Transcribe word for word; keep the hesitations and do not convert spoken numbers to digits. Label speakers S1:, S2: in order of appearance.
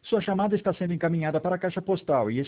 S1: Sua chamada está sendo encaminhada para a caixa postal e